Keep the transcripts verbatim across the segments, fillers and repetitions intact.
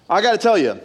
I got to tell you,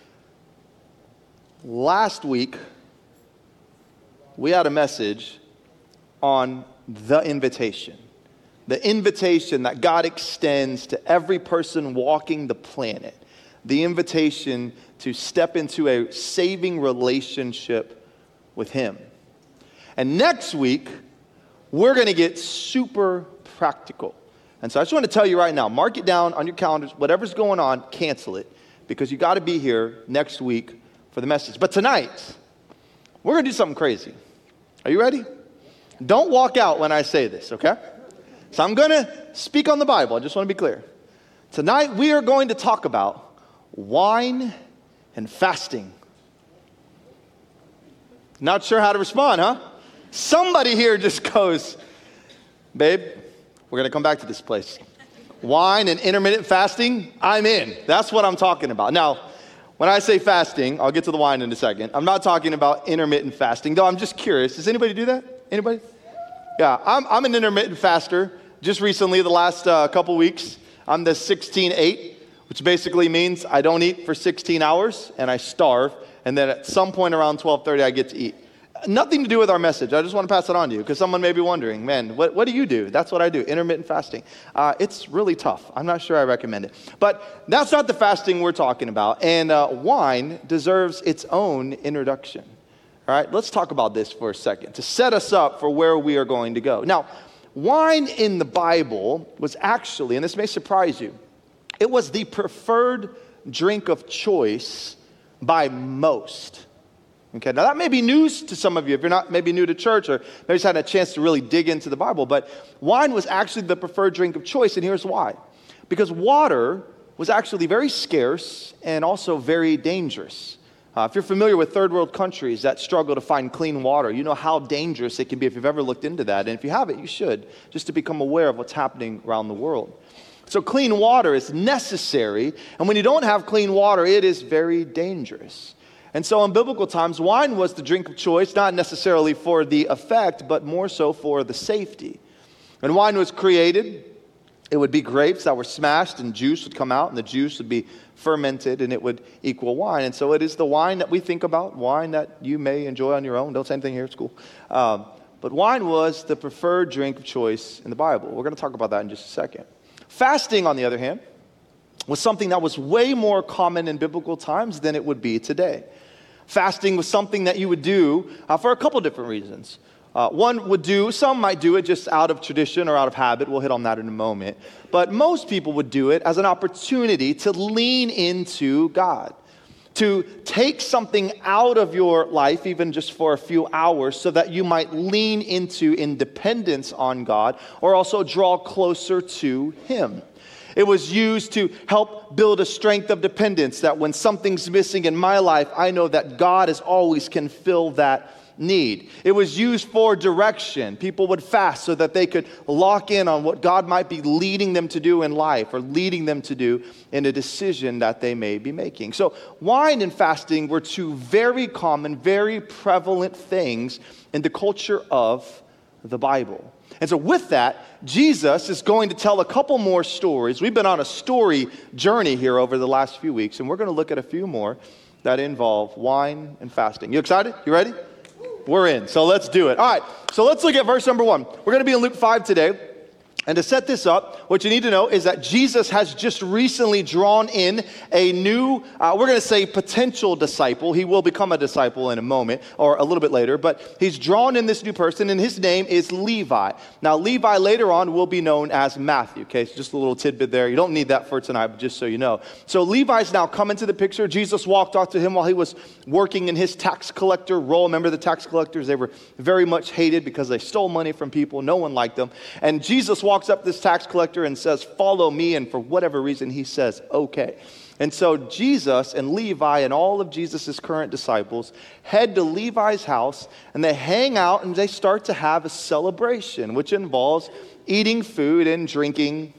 last week, we had a message on the invitation. The invitation that God extends to every person walking the planet. The invitation to step into a saving relationship with Him. And next week, we're going to get super practical. And so I just want to tell you right now, mark it down on your calendars. Whatever's going on, cancel it. Because you got to be here next week for the message. But tonight, we're going to do something crazy. Are you ready? Don't walk out when I say this, okay? So I'm going to speak on the Bible. I just want to be clear. Tonight, we are going to talk about wine and fasting. Not sure how to respond, huh? Somebody here just goes, babe, we're going to come back to this place. Wine and intermittent fasting, I'm in. That's what I'm talking about. Now, when I say fasting, I'll get to the wine in a second. I'm not talking about intermittent fasting, though I'm just curious. Does anybody do that? Anybody? Yeah, I'm, I'm an intermittent faster. Just recently, the last uh, couple weeks, I'm the sixteen eight, which basically means I don't eat for sixteen hours and I starve. And then at some point around twelve thirty, I get to eat. Nothing to do with our message. I just want to pass it on to you because someone may be wondering, man, what, what do you do? That's what I do, intermittent fasting. Uh, it's really tough. I'm not sure I recommend it. But that's not the fasting we're talking about. And uh, wine deserves its own introduction. All right, let's talk about this for a second to set us up for where we are going to go. Now, wine in the Bible was actually, and this may surprise you, it was the preferred drink of choice by most. Okay, now that may be news to some of you if you're not maybe new to church or maybe just had a chance to really dig into the Bible, but wine was actually the preferred drink of choice, and here's why. Because water was actually very scarce and also very dangerous. Uh, if you're familiar with third world countries that struggle to find clean water, you know how dangerous it can be if you've ever looked into that. And if you haven't, you should, just to become aware of what's happening around the world. So clean water is necessary, and when you don't have clean water, it is very dangerous. And so in biblical times, wine was the drink of choice, not necessarily for the effect, but more so for the safety. When wine was created, it would be grapes that were smashed and juice would come out, and the juice would be fermented and it would equal wine. And so it is the wine that we think about, wine that you may enjoy on your own. Don't say anything here, it's cool. Um, but wine was the preferred drink of choice in the Bible. We're going to talk about that in just a second. Fasting, on the other hand, was something that was way more common in biblical times than it would be today. Fasting was something that you would do uh, for a couple different reasons. Uh, one would do, some might do it just out of tradition or out of habit. We'll hit on that in a moment. But most people would do it as an opportunity to lean into God, to take something out of your life, even just for a few hours, so that you might lean into independence on God or also draw closer to Him. It was used to help build a strength of dependence that when something's missing in my life, I know that God as always can fill that need. It was used for direction. People would fast so that they could lock in on what God might be leading them to do in life or leading them to do in a decision that they may be making. So wine and fasting were two very common, very prevalent things in the culture of the Bible. And so with that, Jesus is going to tell a couple more stories. We've been on a story journey here over the last few weeks, and we're going to look at a few more that involve wine and fasting. You excited? You ready? We're in, so let's do it. All right, so let's look at verse number one. We're going to be in Luke five today. And to set this up, what you need to know is that Jesus has just recently drawn in a new, uh, we're going to say potential disciple. He will become a disciple in a moment or a little bit later, but he's drawn in this new person, and his name is Levi. Now, Levi later on will be known as Matthew, okay? So just a little tidbit there. You don't need that for tonight, but just so you know. So Levi's now come into the picture. Jesus walked up to him while he was working in his tax collector role. Remember the tax collectors? They were very much hated because they stole money from people. No one liked them. And Jesus walked walks up to this tax collector and says, "Follow me," and for whatever reason he says, "Okay." And so Jesus and Levi and all of Jesus' current disciples head to Levi's house, and they hang out and they start to have a celebration, which involves eating food and drinking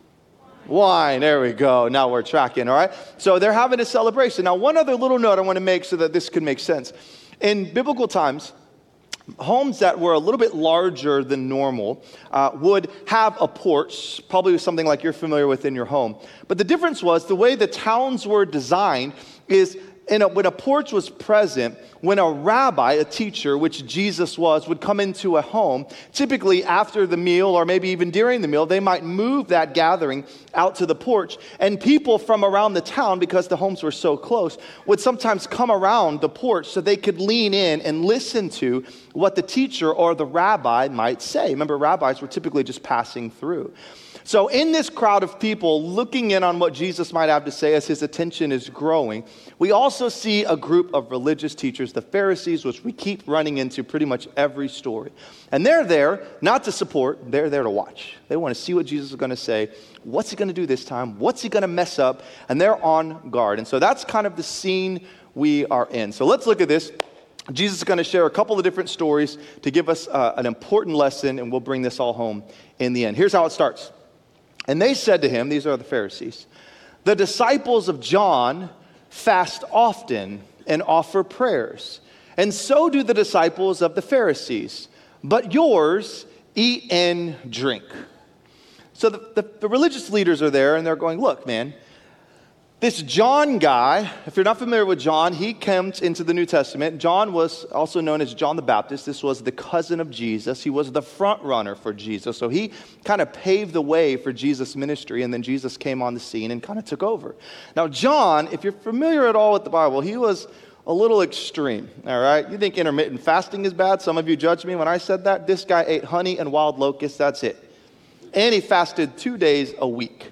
wine. There we go. Now we're tracking, all right? So they're having a celebration. Now, one other little note I want to make so that this can make sense. In biblical times, Homes that were a little bit larger than normal uh, would have a porch, probably something like you're familiar with in your home. But the difference was the way the towns were designed is in a, when a porch was present, when a rabbi, a teacher, which Jesus was, would come into a home, typically after the meal or maybe even during the meal, they might move that gathering out to the porch. And people from around the town, because the homes were so close, would sometimes come around the porch so they could lean in and listen to what the teacher or the rabbi might say. Remember, rabbis were typically just passing through. So in this crowd of people looking in on what Jesus might have to say as his attention is growing, we also see a group of religious teachers, the Pharisees, which we keep running into pretty much every story. And they're there not to support, they're there to watch. They want to see what Jesus is going to say. What's he going to do this time? What's he going to mess up? And they're on guard. And so that's kind of the scene we are in. So let's look at this. Jesus is going to share a couple of different stories to give us uh, an important lesson, and we'll bring this all home in the end. Here's how it starts. And they said to him, these are the Pharisees, the disciples of John fast often and offer prayers, and so do the disciples of the Pharisees, but yours eat and drink. So the, the, the religious leaders are there, and they're going, look, man, this John guy, if you're not familiar with John, he comes into the New Testament. John was also known as John the Baptist. This was the cousin of Jesus. He was the front runner for Jesus. So he kind of paved the way for Jesus' ministry, and then Jesus came on the scene and kind of took over. Now, John, if you're familiar at all with the Bible, he was a little extreme, all right? You think intermittent fasting is bad? Some of you judged me when I said that. This guy ate honey and wild locusts, that's it. And he fasted two days a week.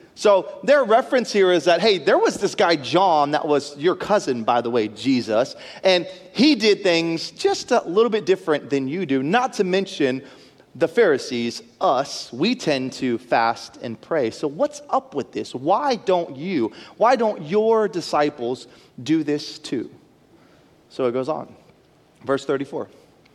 So their reference here is that, hey, there was this guy, John, that was your cousin, by the way, Jesus, and he did things just a little bit different than you do, not to mention the Pharisees, us, we tend to fast and pray. So what's up with this? Why don't you? Why don't your disciples do this too? So it goes on. Verse thirty-four.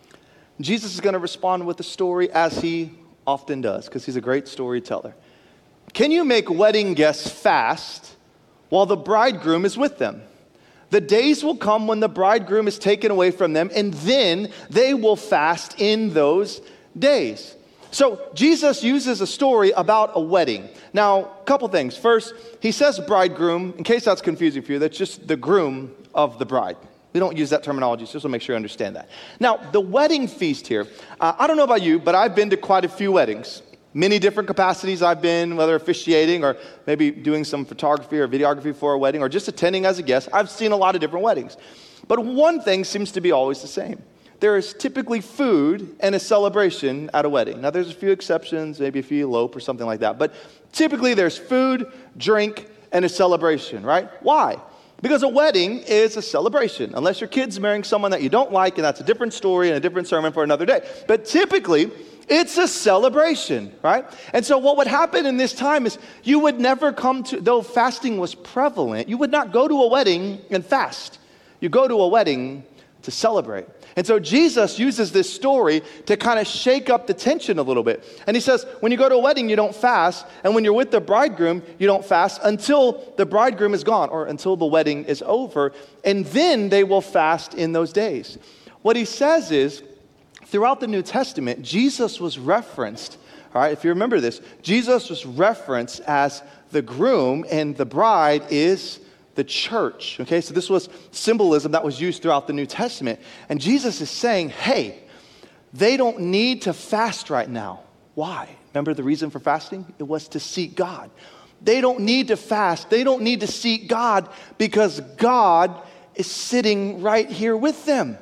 Jesus is going to respond with a story as he often does, because he's a great storyteller. Can you make wedding guests fast while the bridegroom is with them? The days will come when the bridegroom is taken away from them, and then they will fast in those days. So Jesus uses a story about a wedding. Now, a couple things. First, he says bridegroom. In case that's confusing for you, that's just the groom of the bride. We don't use that terminology, so just to make sure you understand that. Now, the wedding feast here, uh, I don't know about you, but I've been to quite a few weddings. Many different capacities I've been, whether officiating or maybe doing some photography or videography for a wedding or just attending as a guest. I've seen a lot of different weddings. But one thing seems to be always the same. There is typically food and a celebration at a wedding. Now, there's a few exceptions, maybe if you elope or something like that. But typically there's food, drink, and a celebration, right? Why? Because a wedding is a celebration, unless your kid's marrying someone that you don't like, and that's a different story and a different sermon for another day. But typically, it's a celebration, right? And so what would happen in this time is you would never come to, though fasting was prevalent, you would not go to a wedding and fast. You go to a wedding to celebrate. And so Jesus uses this story to kind of shake up the tension a little bit. And he says, when you go to a wedding, you don't fast. And when you're with the bridegroom, you don't fast until the bridegroom is gone or until the wedding is over. And then they will fast in those days. What he says is, throughout the New Testament, Jesus was referenced, all right, if you remember this, Jesus was referenced as the groom and the bride is the church, okay? So this was symbolism that was used throughout the New Testament. And Jesus is saying, hey, they don't need to fast right now. Why? Remember the reason for fasting? It was to seek God. They don't need to fast. They don't need to seek God because God is sitting right here with them.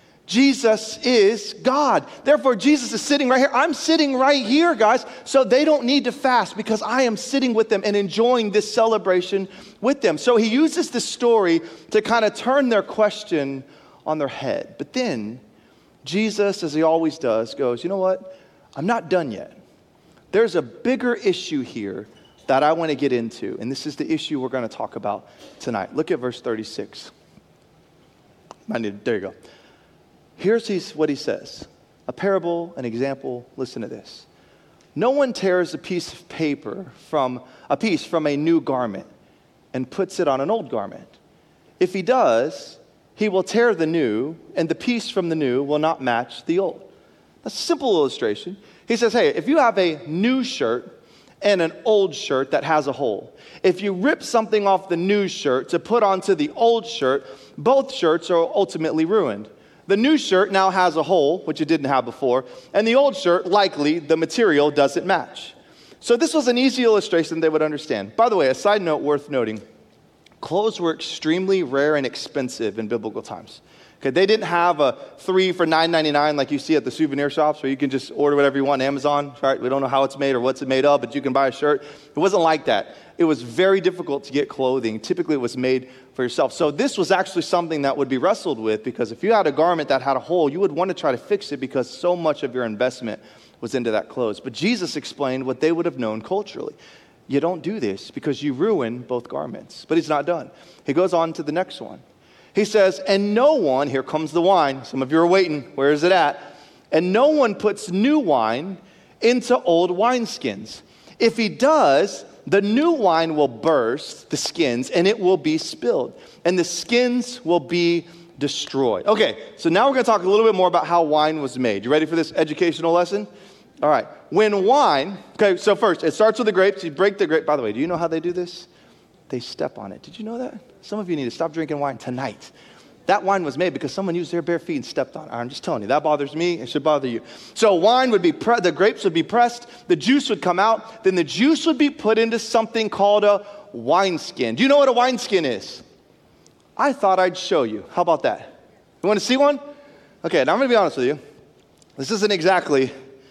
Jesus is God. Therefore, Jesus is sitting right here. I'm sitting right here, guys. So they don't need to fast because I am sitting with them and enjoying this celebration with them. So he uses this story to kind of turn their question on their head. But then Jesus, as he always does, goes, you know what? I'm not done yet. There's a bigger issue here that I want to get into. And this is the issue we're going to talk about tonight. Look at verse thirty-six. I need, there you go. Here's his, what he says. A parable, an example. Listen to this. No one tears a piece of paper from a piece from a new garment and puts it on an old garment. If he does, he will tear the new, and the piece from the new will not match the old. That's a simple illustration. He says, hey, if you have a new shirt and an old shirt that has a hole, if you rip something off the new shirt to put onto the old shirt, both shirts are ultimately ruined. The new shirt now has a hole, which it didn't have before, and the old shirt, likely, the material doesn't match. So this was an easy illustration they would understand. By the way, a side note worth noting, clothes were extremely rare and expensive in biblical times. Okay, they didn't have a three for nine ninety-nine like you see at the souvenir shops where you can just order whatever you want on Amazon, right? We don't know how it's made or what's it made of, but you can buy a shirt. It wasn't like that. It was very difficult to get clothing. Typically, it was made for yourself. So this was actually something that would be wrestled with, because if you had a garment that had a hole, you would want to try to fix it because so much of your investment was into that clothes. But Jesus explained what they would have known culturally. You don't do this because you ruin both garments. But he's not done. He goes on to the next one. He says, and no one, here comes the wine. Some of you are waiting. Where is it at? And no one puts new wine into old wineskins. If he does, the new wine will burst the skins and it will be spilled. And the skins will be destroyed. Okay, so now we're going to talk a little bit more about how wine was made. You ready for this educational lesson? All right. When wine, okay, so first, it starts with the grapes. You break the grape. By the way, do you know how they do this? They step on it. Did you know that? Some of you need to stop drinking wine tonight. That wine was made because someone used their bare feet and stepped on it. I'm just telling you, that bothers me. It should bother you. So wine would be, pre- the grapes would be pressed, the juice would come out, then the juice would be put into something called a wineskin. Do you know what a wineskin is? I thought I'd show you. How about that? You want to see one? Okay, now I'm going to be honest with you. This isn't exactly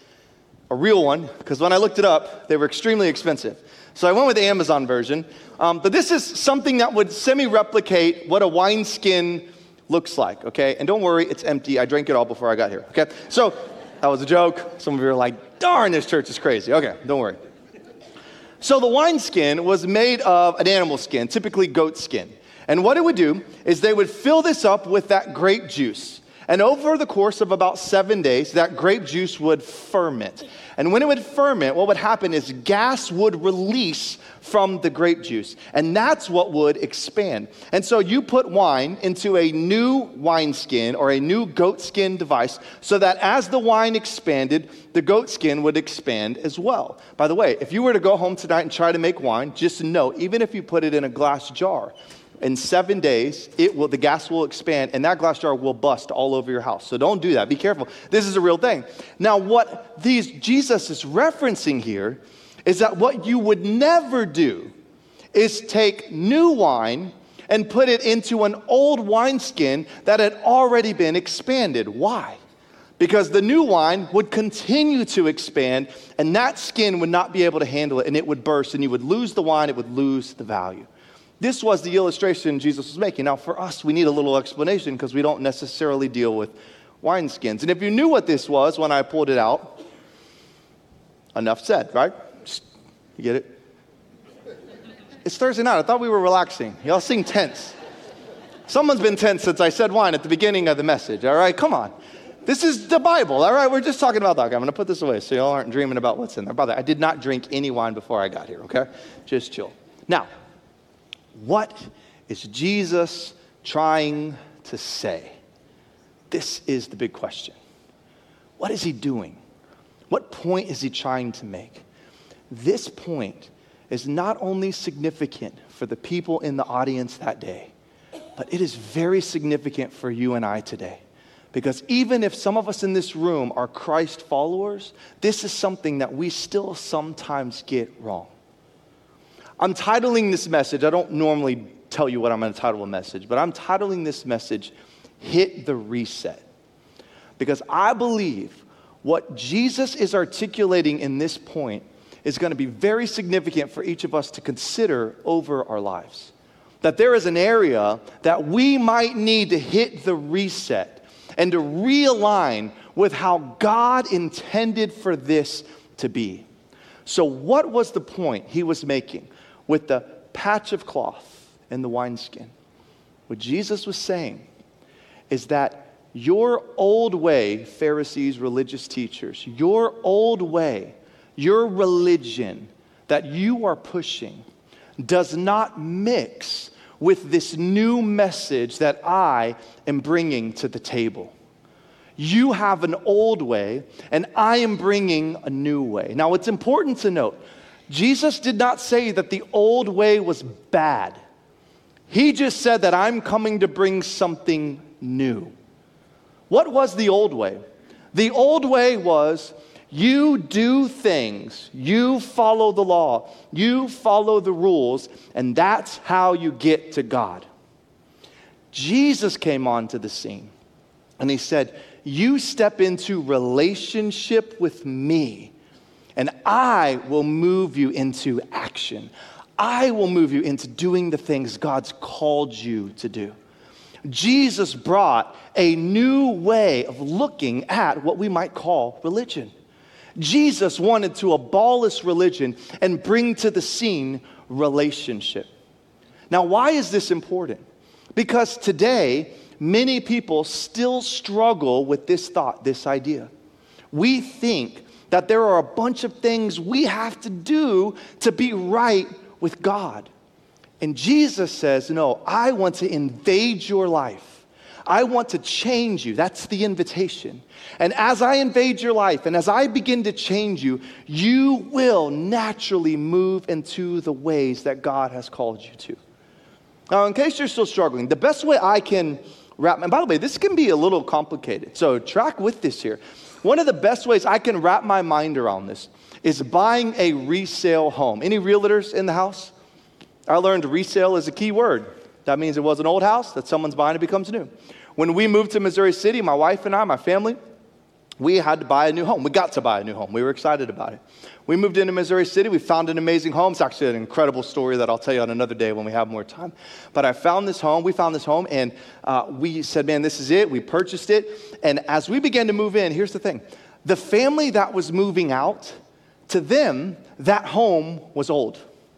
a real one, because when I looked it up, they were extremely expensive. So I went with the Amazon version. Um, but this is something that would semi-replicate what a wineskin looks like, okay? And don't worry, it's empty. I drank it all before I got here, okay? So that was a joke. Some of you are like, darn, this church is crazy. Okay, don't worry. So the wineskin was made of an animal skin, typically goat skin. And what it would do is they would fill this up with that grape juice. And over the course of about seven days, that grape juice would ferment. And when it would ferment, what would happen is gas would release from the grape juice. And that's what would expand. And so you put wine into a new wineskin or a new goat skin device so that as the wine expanded, the goat skin would expand as well. By the way, if you were to go home tonight and try to make wine, just know, even if you put it in a glass jar, in seven days, it will the gas will expand, and that glass jar will bust all over your house. So don't do that. Be careful. This is a real thing. Now, what these Jesus is referencing here is that what you would never do is take new wine and put it into an old wineskin that had already been expanded. Why? Because the new wine would continue to expand, and that skin would not be able to handle it, and it would burst, and you would lose the wine, it would lose the value. This was the illustration Jesus was making. Now, for us, we need a little explanation because we don't necessarily deal with wineskins. And if you knew what this was when I pulled it out, enough said, right? You get it? It's Thursday night. I thought we were relaxing. Y'all seem tense. Someone's been tense since I said wine at the beginning of the message, all right? Come on. This is the Bible, all right? We're just talking about that. Okay, I'm going to put this away so y'all aren't dreaming about what's in there. Brother, I did not drink any wine before I got here, okay? Just chill. Now, what is Jesus trying to say? This is the big question. What is he doing? What point is he trying to make? This point is not only significant for the people in the audience that day, but it is very significant for you and I today. Because even if some of us in this room are Christ followers, this is something that we still sometimes get wrong. I'm titling this message, I don't normally tell you what I'm going to title a message, but I'm titling this message, Hit the Reset. Because I believe what Jesus is articulating in this point is going to be very significant for each of us to consider over our lives. That there is an area that we might need to hit the reset and to realign with how God intended for this to be. So what was the point he was making with the patch of cloth and the wineskin? What Jesus was saying is that your old way, Pharisees, religious teachers, your old way, your religion that you are pushing does not mix with this new message that I am bringing to the table. You have an old way, and I am bringing a new way. Now, it's important to note, Jesus did not say that the old way was bad. He just said that I'm coming to bring something new. What was the old way? The old way was you do things, you follow the law, you follow the rules, and that's how you get to God. Jesus came onto the scene, and he said, you step into relationship with me, and I will move you into action. I will move you into doing the things God's called you to do. Jesus brought a new way of looking at what we might call religion. Jesus wanted to abolish religion and bring to the scene relationship. Now, why is this important? Because today, many people still struggle with this thought, this idea. We think that there are a bunch of things we have to do to be right with God. And Jesus says, no, I want to invade your life. I want to change you. That's the invitation. And as I invade your life and as I begin to change you, you will naturally move into the ways that God has called you to. Now, in case you're still struggling, the best way I can wrap, and by the way, this can be a little complicated, so track with this here. One of the best ways I can wrap my mind around this is buying a resale home. Any realtors in the house? I learned resale is a key word. That means it was an old house that someone's buying, it becomes new. When we moved to Missouri City, my wife and I, my family, we had to buy a new home. We got to buy a new home. We were excited about it. We moved into Missouri City. We found an amazing home. It's actually an incredible story that I'll tell you on another day when we have more time. But I found this home. We found this home, and uh, we said, man, this is it. We purchased it. And as we began to move in, here's the thing. The family that was moving out, to them, that home was old.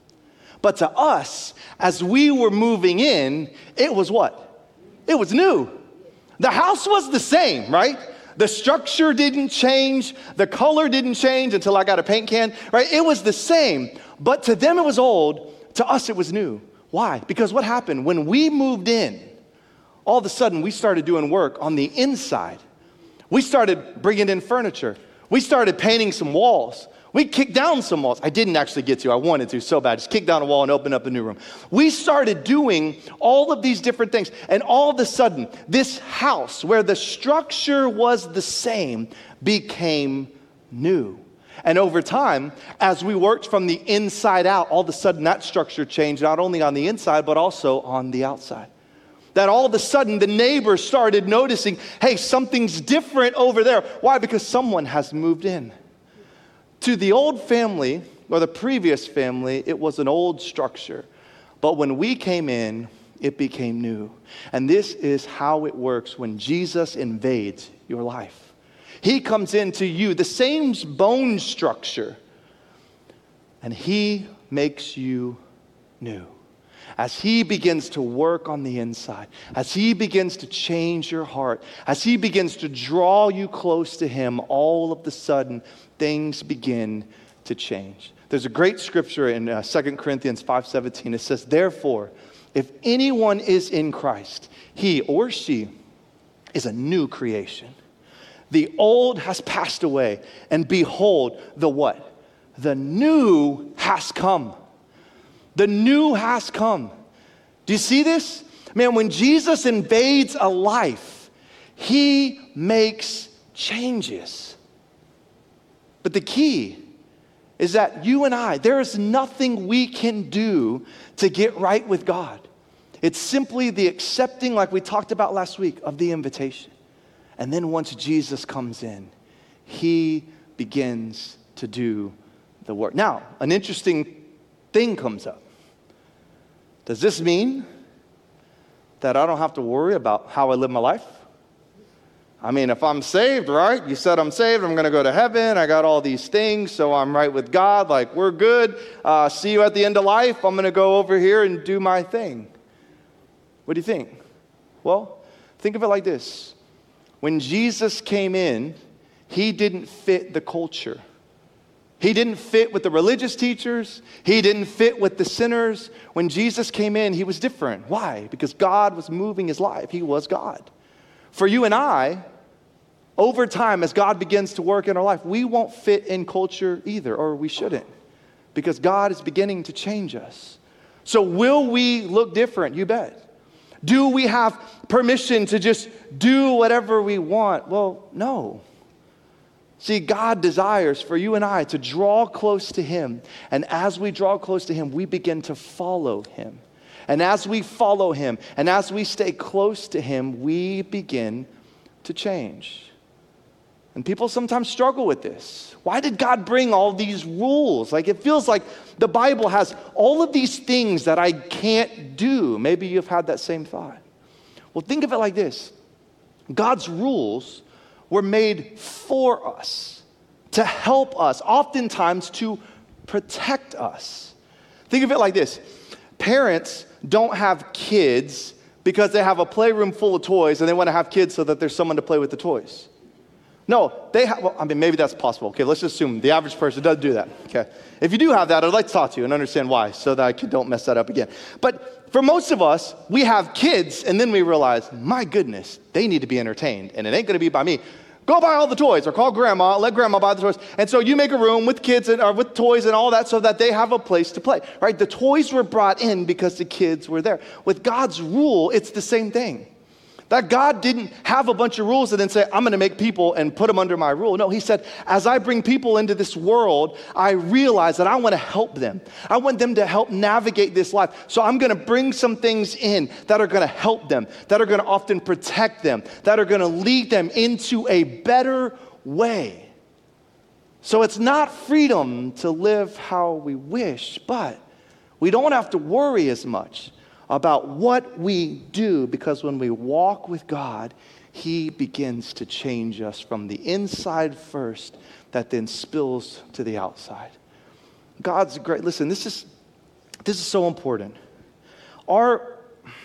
But to us, as we were moving in, it was what? It was new. The house was the same, right? The structure didn't change. The color didn't change until I got a paint can, right? It was the same. But to them, it was old. To us, it was new. Why? Because what happened? When we moved in, all of a sudden, we started doing work on the inside. We started bringing in furniture. We started painting some walls. We kicked down some walls. I didn't actually get to. I wanted to so bad. Just kick down a wall and open up a new room. We started doing all of these different things. And all of a sudden, this house where the structure was the same became new. And over time, as we worked from the inside out, all of a sudden that structure changed not only on the inside, but also on the outside. That all of a sudden the neighbors started noticing, hey, something's different over there. Why? Because someone has moved in. To the old family, or the previous family, it was an old structure. But when we came in, it became new. And this is how it works when Jesus invades your life. He comes into you, the same bone structure, and he makes you new. As he begins to work on the inside, as he begins to change your heart, as he begins to draw you close to him, all of a sudden, things begin to change. There's a great scripture in uh, Second Corinthians five seventeen. It says, therefore, if anyone is in Christ, he or she is a new creation. The old has passed away, and behold, the what? The new has come. The new has come. Do you see this? Man, when Jesus invades a life, he makes changes. But the key is that you and I, there is nothing we can do to get right with God. It's simply the accepting, like we talked about last week, of the invitation. And then once Jesus comes in, he begins to do the work. Now, an interesting thing comes up. Does this mean that I don't have to worry about how I live my life? I mean, if I'm saved, right? You said I'm saved, I'm going to go to heaven. I got all these things, so I'm right with God. Like, we're good. Uh, see you at the end of life. I'm going to go over here and do my thing. What do you think? Well, think of it like this. When Jesus came in, he didn't fit the culture. He didn't fit with the religious teachers. He didn't fit with the sinners. When Jesus came in, he was different. Why? Because God was moving his life. He was God. For you and I, over time, as God begins to work in our life, we won't fit in culture either, or we shouldn't, because God is beginning to change us. So will we look different? You bet. Do we have permission to just do whatever we want? Well, no. See, God desires for you and I to draw close to him. And as we draw close to him, we begin to follow him. And as we follow him, and as we stay close to him, we begin to change. And people sometimes struggle with this. Why did God bring all these rules? Like, it feels like the Bible has all of these things that I can't do. Maybe you've had that same thought. Well, think of it like this. God's rules were made for us, to help us, oftentimes to protect us. Think of it like this. Parents don't have kids because they have a playroom full of toys and they want to have kids so that there's someone to play with the toys. No, they have, well, I mean, maybe that's possible. Okay, let's just assume the average person doesn't do that. Okay, if you do have that, I'd like to talk to you and understand why, so that I don't mess that up again. But for most of us, we have kids, and then we realize, my goodness, they need to be entertained, and it ain't going to be by me. Go buy all the toys, or call grandma, let grandma buy the toys. And so you make a room with kids and or with toys and all that, so that they have a place to play. Right? The toys were brought in because the kids were there. With God's rule, it's the same thing. That God didn't have a bunch of rules and then say, I'm going to make people and put them under my rule. No, he said, as I bring people into this world, I realize that I want to help them. I want them to help navigate this life. So I'm going to bring some things in that are going to help them, that are going to often protect them, that are going to lead them into a better way. So it's not freedom to live how we wish, but we don't have to worry as much about what we do, because when we walk with God, he begins to change us from the inside first, that then spills to the outside. God's great. Listen, this is this is so important. Our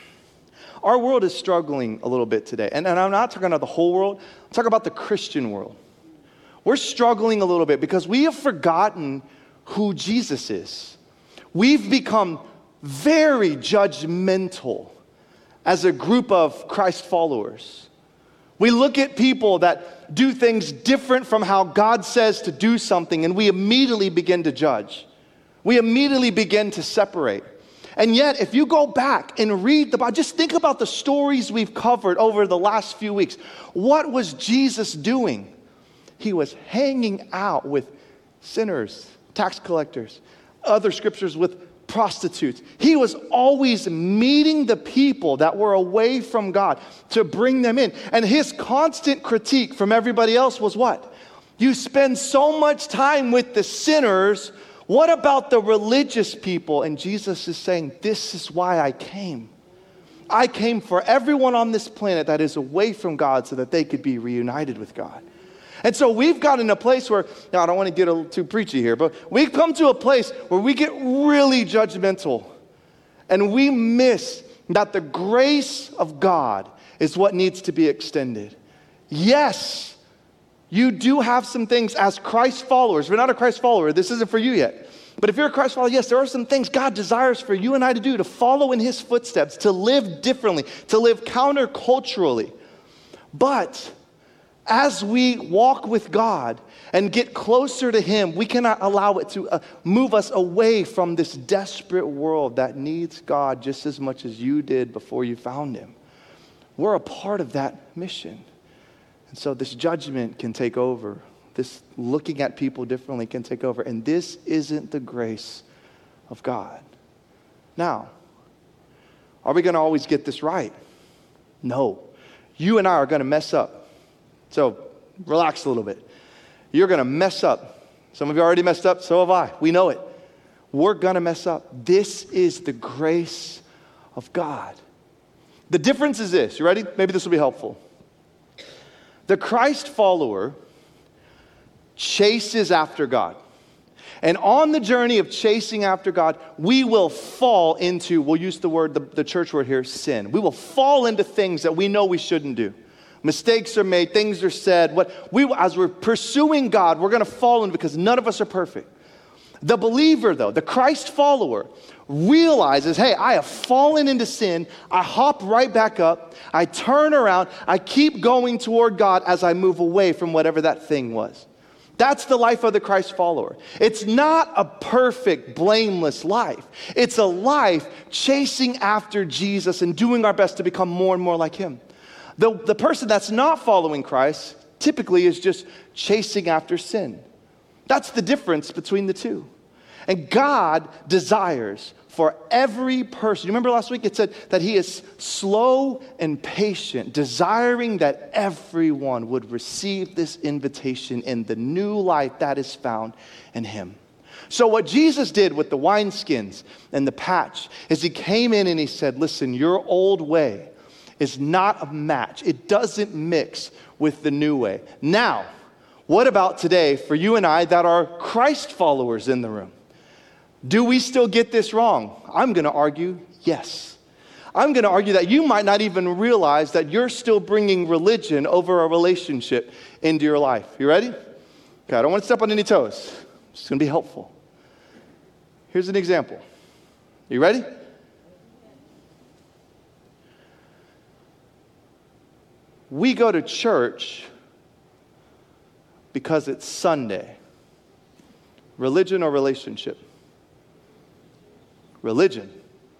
our world is struggling a little bit today, and, and I'm not talking about the whole world. I'm talking about the Christian world. We're struggling a little bit because we have forgotten who Jesus is. We've become very judgmental as a group of Christ followers. We look at people that do things different from how God says to do something, and we immediately begin to judge. We immediately begin to separate. And yet, if you go back and read the Bible, just think about the stories we've covered over the last few weeks. What was Jesus doing? He was hanging out with sinners, tax collectors, other scriptures with prostitutes. He was always meeting the people that were away from God to bring them in. And his constant critique from everybody else was what? You spend so much time with the sinners. What about the religious people? And Jesus is saying, this is why I came. I came for everyone on this planet that is away from God so that they could be reunited with God. And so we've gotten a place where, now I don't want to get a little too preachy here, but we've come to a place where we get really judgmental. And we miss that the grace of God is what needs to be extended. Yes, you do have some things as Christ followers. If you're not a Christ follower, this isn't for you yet. But if you're a Christ follower, yes, there are some things God desires for you and I to do, to follow in his footsteps, to live differently, to live counterculturally. But as we walk with God and get closer to him, we cannot allow it to uh, move us away from this desperate world that needs God just as much as you did before you found him. We're a part of that mission. And so this judgment can take over. This looking at people differently can take over. And this isn't the grace of God. Now, are we going to always get this right? No. You and I are going to mess up. So relax a little bit. You're going to mess up. Some of you already messed up. So have I. We know it. We're going to mess up. This is the grace of God. The difference is this. You ready? Maybe this will be helpful. The Christ follower chases after God. And on the journey of chasing after God, we will fall into, we'll use the word, the, the church word here, sin. We will fall into things that we know we shouldn't do. Mistakes are made, things are said. What we, as we're pursuing God, we're going to fall in because none of us are perfect. The believer, though, the Christ follower, realizes, hey, I have fallen into sin. I hop right back up. I turn around. I keep going toward God as I move away from whatever that thing was. That's the life of the Christ follower. It's not a perfect, blameless life. It's a life chasing after Jesus and doing our best to become more and more like him. The, the person that's not following Christ typically is just chasing after sin. That's the difference between the two. And God desires for every person. You remember last week it said that he is slow and patient, desiring that everyone would receive this invitation in the new life that is found in him. So what Jesus did with the wineskins and the patch is he came in and he said, listen, your old way is not a match. It doesn't mix with the new way. Now, what about today for you and I that are Christ followers in the room? Do we still get this wrong? I'm going to argue yes. I'm going to argue that you might not even realize that you're still bringing religion over a relationship into your life. You ready? Okay, I don't want to step on any toes. It's going to be helpful. Here's an example. You ready? We go to church because it's Sunday. Religion or relationship? Religion.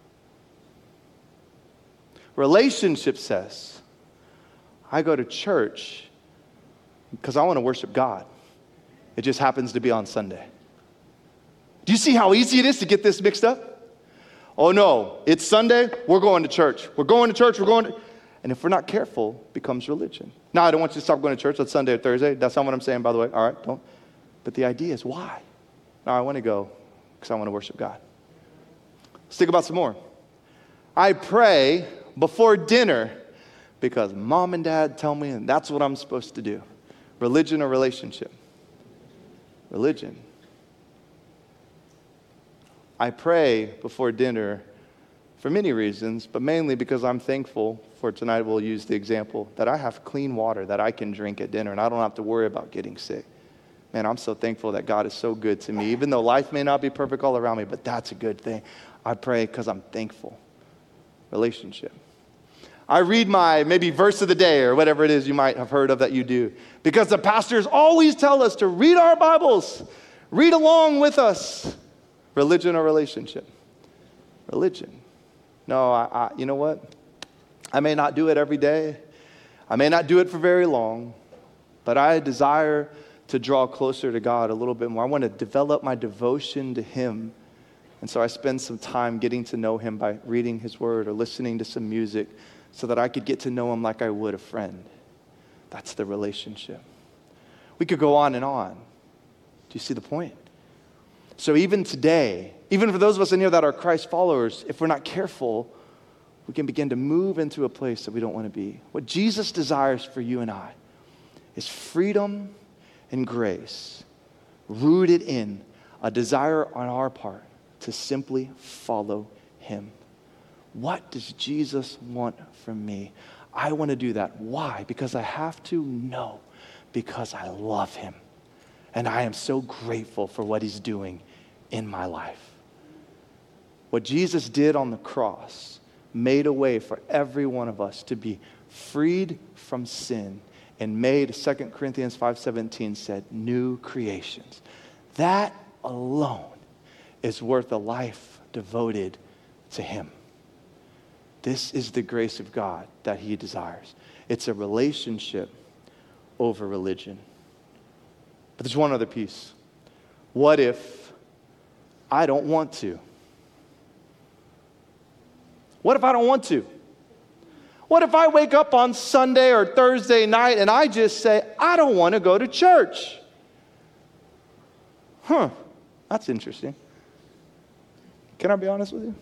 Relationship says, I go to church because I want to worship God. It just happens to be on Sunday. Do you see how easy it is to get this mixed up? Oh no, it's Sunday, we're going to church. We're going to church, we're going to... And if we're not careful, it becomes religion. Now, I don't want you to stop going to church on Sunday or Thursday. That's not what I'm saying, by the way. All right, don't. But the idea is why? No, I want to go because I want to worship God. Let's think about some more. I pray before dinner because mom and dad tell me, and that's what I'm supposed to do. Religion or relationship? Religion. I pray before dinner for many reasons, but mainly because I'm thankful for tonight. We'll use the example that I have clean water that I can drink at dinner and I don't have to worry about getting sick. Man, I'm so thankful that God is so good to me, even though life may not be perfect all around me, but that's a good thing. I pray because I'm thankful. Relationship. I read my maybe verse of the day or whatever it is you might have heard of that you do, because the pastors always tell us to read our Bibles, read along with us. Religion or relationship? Religion. No, I, I, you know what? I may not do it every day. I may not do it for very long, but I desire to draw closer to God a little bit more. I want to develop my devotion to him. And so I spend some time getting to know him by reading his word or listening to some music so that I could get to know him like I would a friend. That's the relationship. We could go on and on. Do you see the point? So even today, even for those of us in here that are Christ followers, if we're not careful, we can begin to move into a place that we don't want to be. What Jesus desires for you and I is freedom and grace, rooted in a desire on our part to simply follow him. What does Jesus want from me? I want to do that. Why? Because I have to? No, because I love him. And I am so grateful for what he's doing in my life. What Jesus did on the cross made a way for every one of us to be freed from sin and made, Second Corinthians five seventeen said, new creations. That alone is worth a life devoted to him. This is the grace of God that he desires. It's a relationship over religion. But there's one other piece. What if I don't want to? What if I don't want to? What if I wake up on Sunday or Thursday night and I just say, I don't want to go to church? Huh, that's interesting. Can I be honest with you?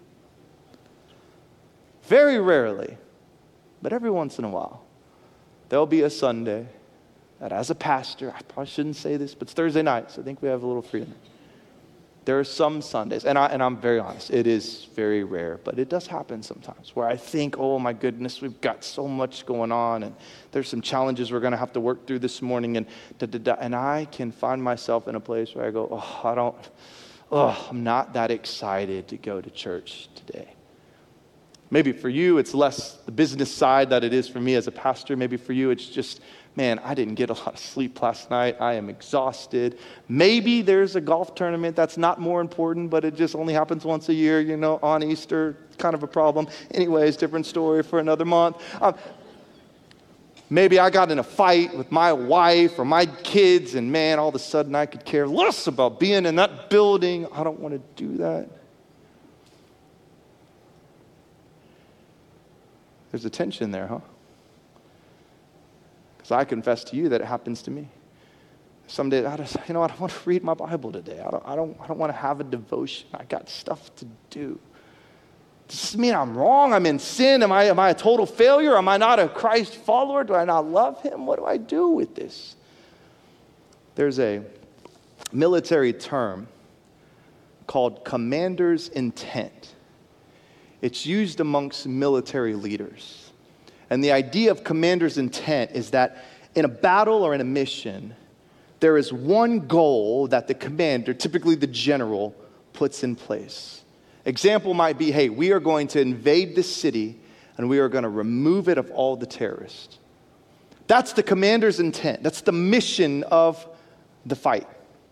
Very rarely, but every once in a while, there'll be a Sunday that as a pastor, I probably shouldn't say this, but it's Thursday night, so I think we have a little freedom. There are some Sundays, and, I, and I'm very honest, it is very rare, but it does happen sometimes where I think, oh my goodness, we've got so much going on, and there's some challenges we're going to have to work through this morning, and da, da, da, and I can find myself in a place where I go, oh, I don't, oh, I'm not that excited to go to church today. Maybe for you, it's less the business side that it is for me as a pastor. Maybe for you, it's just, man, I didn't get a lot of sleep last night. I am exhausted. Maybe there's a golf tournament that's not more important, but it just only happens once a year, you know, on Easter. Kind of a problem. Anyways, different story for another month. Um, maybe I got in a fight with my wife or my kids, and man, all of a sudden I could care less about being in that building. I don't want to do that. There's a tension there, huh? Because I confess to you that it happens to me. Some days, I just, you know, I don't want to read my Bible today. I don't, I don't, I don't want to have a devotion. I got stuff to do. Does this mean I'm wrong? I'm in sin? Am I, am I a total failure? Am I not a Christ follower? Do I not love him? What do I do with this? There's a military term called commander's intent. It's used amongst military leaders. And the idea of commander's intent is that in a battle or in a mission, there is one goal that the commander, typically the general, puts in place. Example might be, hey, we are going to invade this city and we are going to remove it of all the terrorists. That's the commander's intent. That's the mission of the fight.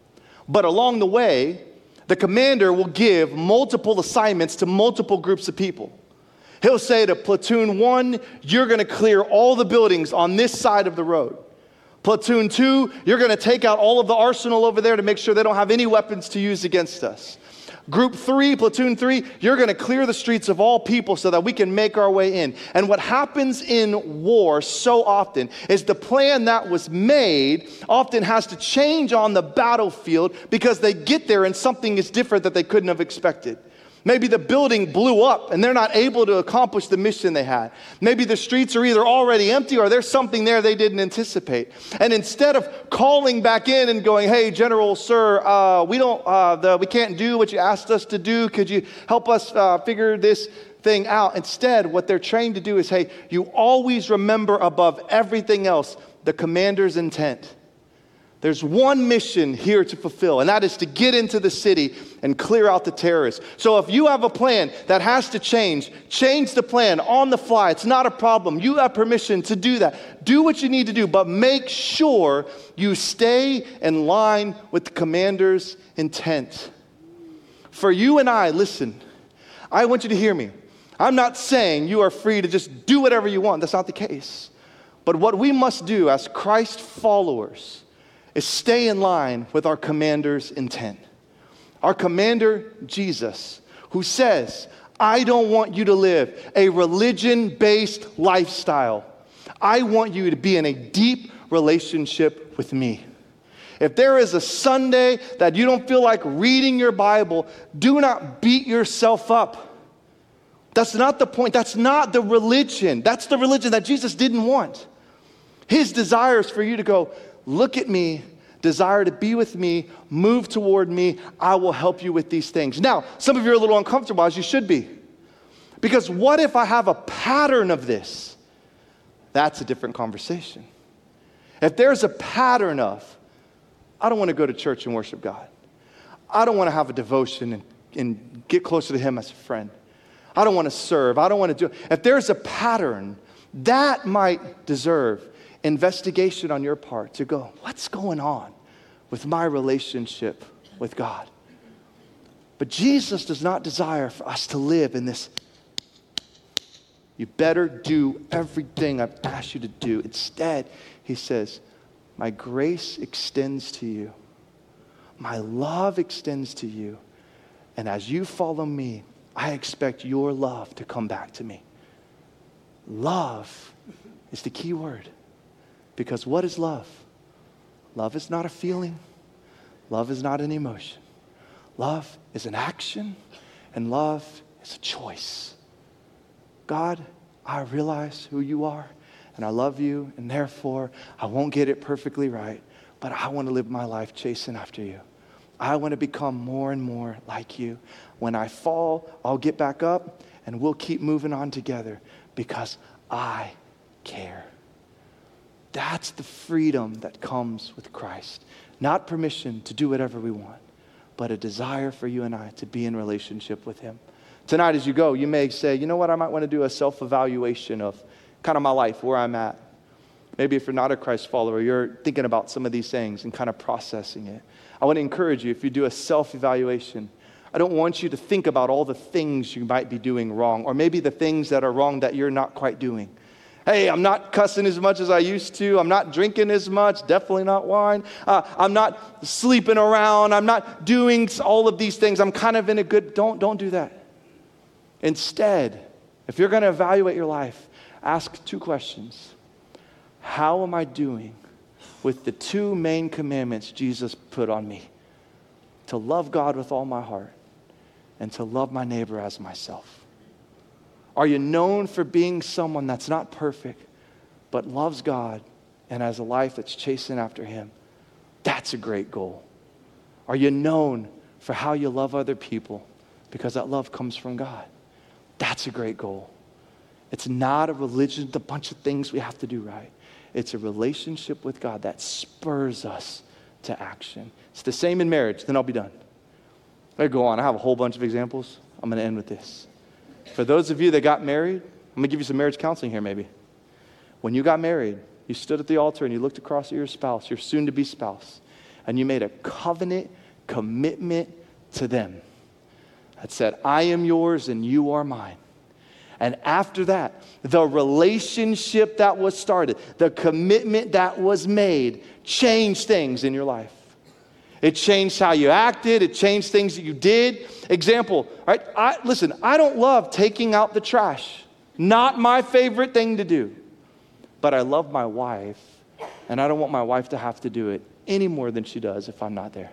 But along the way, the commander will give multiple assignments to multiple groups of people. He'll say to platoon one, you're going to clear all the buildings on this side of the road. Platoon two, you're going to take out all of the arsenal over there to make sure they don't have any weapons to use against us. Group three, platoon three, you're going to clear the streets of all people so that we can make our way in. And what happens in war so often is the plan that was made often has to change on the battlefield because they get there and something is different that they couldn't have expected. Maybe the building blew up and they're not able to accomplish the mission they had. Maybe the streets are either already empty or there's something there they didn't anticipate. And instead of calling back in and going, hey, General, sir, uh, we don't, uh, the, we can't do what you asked us to do. Could you help us uh, figure this thing out? Instead, what they're trained to do is, hey, you always remember above everything else the commander's intent. There's one mission here to fulfill, and that is to get into the city and clear out the terrorists. So if you have a plan that has to change, change the plan on the fly. It's not a problem. You have permission to do that. Do what you need to do, but make sure you stay in line with the commander's intent. For you and I, listen, I want you to hear me. I'm not saying you are free to just do whatever you want. That's not the case. But what we must do as Christ followers is stay in line with our commander's intent. Our commander, Jesus, who says, I don't want you to live a religion-based lifestyle. I want you to be in a deep relationship with me. If there is a Sunday that you don't feel like reading your Bible, do not beat yourself up. That's not the point. That's not the religion. That's the religion that Jesus didn't want. His desire is for you to go, look at me, desire to be with me, move toward me. I will help you with these things. Now, some of you are a little uncomfortable, as you should be. Because what if I have a pattern of this? That's a different conversation. If there's a pattern of, I don't want to go to church and worship God. I don't want to have a devotion and, and get closer to him as a friend. I don't want to serve. I don't want to do. If there's a pattern, that might deserve investigation on your part to go, what's going on with my relationship with God? But Jesus does not desire for us to live in this, you better do everything I've asked you to do. Instead, he says, my grace extends to you. My love extends to you. And as you follow me, I expect your love to come back to me. Love is the key word. Because what is love? Love is not a feeling. Love is not an emotion. Love is an action, and love is a choice. God, I realize who you are, and I love you, and therefore I won't get it perfectly right, but I want to live my life chasing after you. I want to become more and more like you. When I fall, I'll get back up and we'll keep moving on together because I care. That's the freedom that comes with Christ. Not permission to do whatever we want, but a desire for you and I to be in relationship with him. Tonight as you go, you may say, you know what, I might want to do a self-evaluation of kind of my life, where I'm at. Maybe if you're not a Christ follower, you're thinking about some of these things and kind of processing it. I want to encourage you, if you do a self-evaluation, I don't want you to think about all the things you might be doing wrong, or maybe the things that are wrong that you're not quite doing. Hey, I'm not cussing as much as I used to. I'm not drinking as much, definitely not wine. Uh, I'm not sleeping around. I'm not doing all of these things. I'm kind of in a good, don't, don't do that. Instead, if you're going to evaluate your life, ask two questions. How am I doing with the two main commandments Jesus put on me? To love God with all my heart and to love my neighbor as myself. Are you known for being someone that's not perfect, but loves God and has a life that's chasing after him? That's a great goal. Are you known for how you love other people because that love comes from God? That's a great goal. It's not a religion, it's a bunch of things we have to do right. It's a relationship with God that spurs us to action. It's the same in marriage. Then I'll be done. I go on. I have a whole bunch of examples. I'm going to end with this. For those of you that got married, I'm going to give you some marriage counseling here maybe. When you got married, you stood at the altar and you looked across at your spouse, your soon-to-be spouse, and you made a covenant commitment to them that said, I am yours and you are mine. And after that, the relationship that was started, the commitment that was made, changed things in your life. It changed how you acted. It changed things that you did. Example, right? I, listen, I don't love taking out the trash. Not my favorite thing to do. But I love my wife, and I don't want my wife to have to do it any more than she does if I'm not there.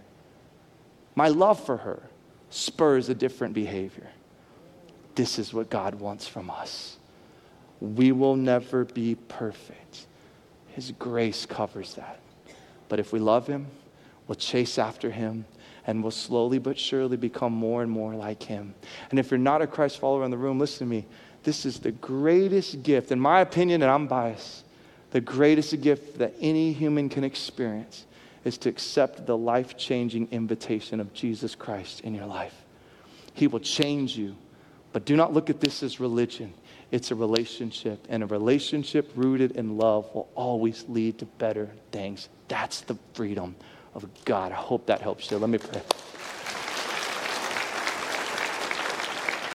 My love for her spurs a different behavior. This is what God wants from us. We will never be perfect. His grace covers that. But if we love him, we'll chase after him, and we'll slowly but surely become more and more like him. And if you're not a Christ follower in the room, listen to me. This is the greatest gift, in my opinion, and I'm biased, the greatest gift that any human can experience is to accept the life-changing invitation of Jesus Christ in your life. He will change you. But do not look at this as religion. It's a relationship. And a relationship rooted in love will always lead to better things. That's the freedom of God. I hope that helps you. Let me pray.